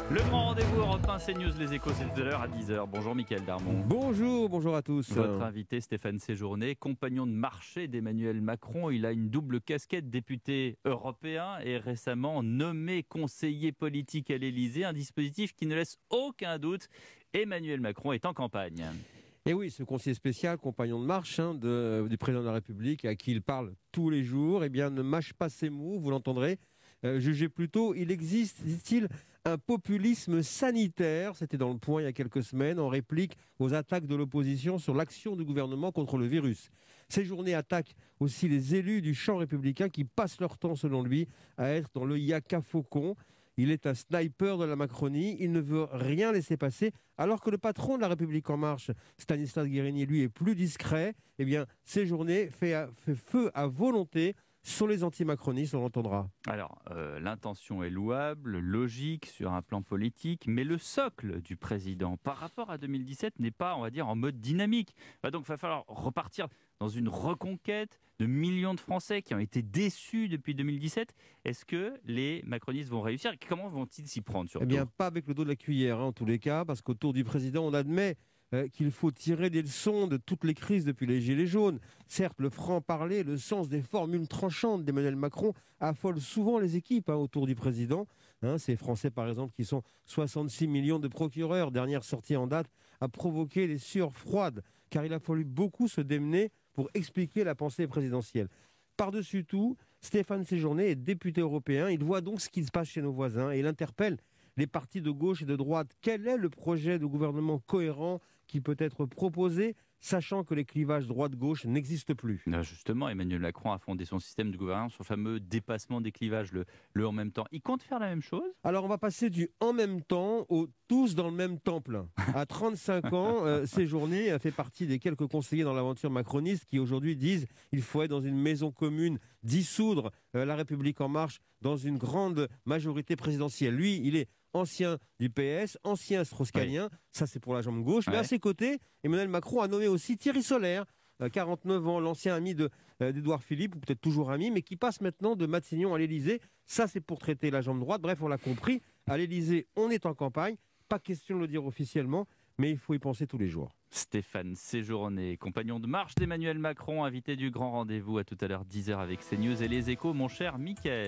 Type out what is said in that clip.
Le grand rendez-vous Europe 1 CNews, les échos, c'est tout à l'heure à 10h. Bonjour Mickaël Darmon. Bonjour à tous. Votre invité Stéphane Séjourné, compagnon de marché d'Emmanuel Macron. Il a une double casquette, député européen et récemment nommé conseiller politique à l'Élysée. Un dispositif qui ne laisse aucun doute. Emmanuel Macron est en campagne. Et oui, ce conseiller spécial, compagnon de marche du président de la République, à qui il parle tous les jours, eh bien, ne mâche pas ses mots, vous l'entendrez. Jugez plutôt, il existe, dit-il, un populisme sanitaire, c'était dans le Point il y a quelques semaines, en réplique aux attaques de l'opposition sur l'action du gouvernement contre le virus. Ces journées attaquent aussi les élus du champ républicain qui passent leur temps, selon lui, à être dans le yaka faucon. Il est un sniper de la Macronie, il ne veut rien laisser passer, alors que le patron de la République En Marche, Stanislas Guerini, lui, est plus discret. Eh bien, ces journées fait feu à volonté sur les anti-macronistes, on l'entendra. Alors, l'intention est louable, logique sur un plan politique, mais le socle du président par rapport à 2017 n'est pas, on va dire, en mode dynamique. Donc, il va falloir repartir dans une reconquête de millions de Français qui ont été déçus depuis 2017. Est-ce que les macronistes vont réussir? Comment vont-ils s'y prendre surtout? Eh bien, pas avec le dos de la cuillère, en tous les cas, parce qu'autour du président, on admet qu'il faut tirer des leçons de toutes les crises depuis les Gilets jaunes. Certes, le franc-parler, le sens des formules tranchantes d'Emmanuel Macron affole souvent les équipes autour du président. Ces Français, par exemple, qui sont 66 millions de procureurs, dernière sortie en date, a provoqué des sueurs froides, car il a fallu beaucoup se démener pour expliquer la pensée présidentielle. Par-dessus tout, Stéphane Séjourné est député européen. Il voit donc ce qui se passe chez nos voisins et il interpelle les partis de gauche et de droite. Quel est le projet de gouvernement cohérent qui peut être proposé, sachant que les clivages droite-gauche n'existent plus? Justement, Emmanuel Macron a fondé son système de gouvernance sur le fameux dépassement des clivages, le en même temps. Il compte faire la même chose? Alors, on va passer du « en même temps » au « tous dans le même temple ». À 35 ans, Séjourné fait partie des quelques conseillers dans l'aventure macroniste qui aujourd'hui disent qu'il faut être dans une maison commune, dissoudre la République En Marche dans une grande majorité présidentielle. Lui, il est ancien du PS, ancien strauss-kahnien, ça c'est pour la jambe gauche. Mais à ses côtés, Emmanuel Macron a nommé aussi Thierry Solère, 49 ans, l'ancien ami d'Édouard Philippe, ou peut-être toujours ami, mais qui passe maintenant de Matignon à l'Élysée. Ça c'est pour traiter la jambe droite. Bref, on l'a compris, à l'Élysée, on est en campagne. Pas question de le dire officiellement, mais il faut y penser tous les jours. Stéphane Séjourné, compagnon de marche d'Emmanuel Macron, invité du grand rendez-vous à tout à l'heure 10h avec CNews et les échos, mon cher Mickaël.